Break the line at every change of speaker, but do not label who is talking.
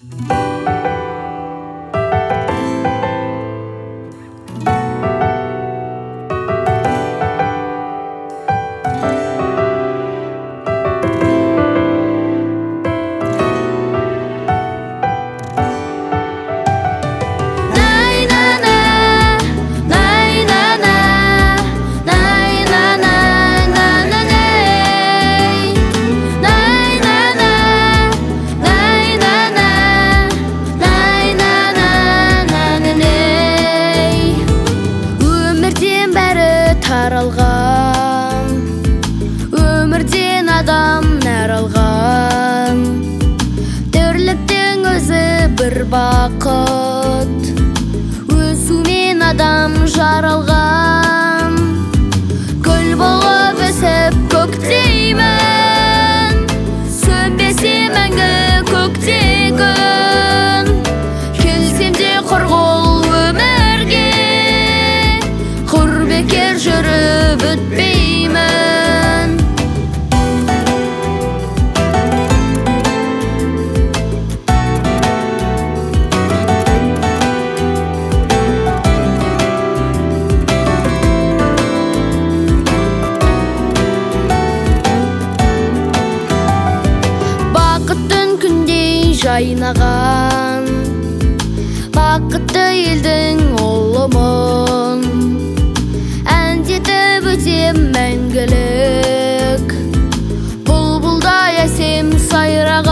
Таралған өмірден адам нәр алған, тірліктің өзі бір бақыт, өсумен адам жаралған. Гүл болып өсіп көктеймін, сөнбесе мәңгі көктегін. Келсем де құрғыл өмірге, құр бекер жүріп өтпеймін. Бақыттың күндей жайнаған, бақытты елдің ұлымын, әндетіп өтем мәңгілік. Бұлбұлдай әсем сайраған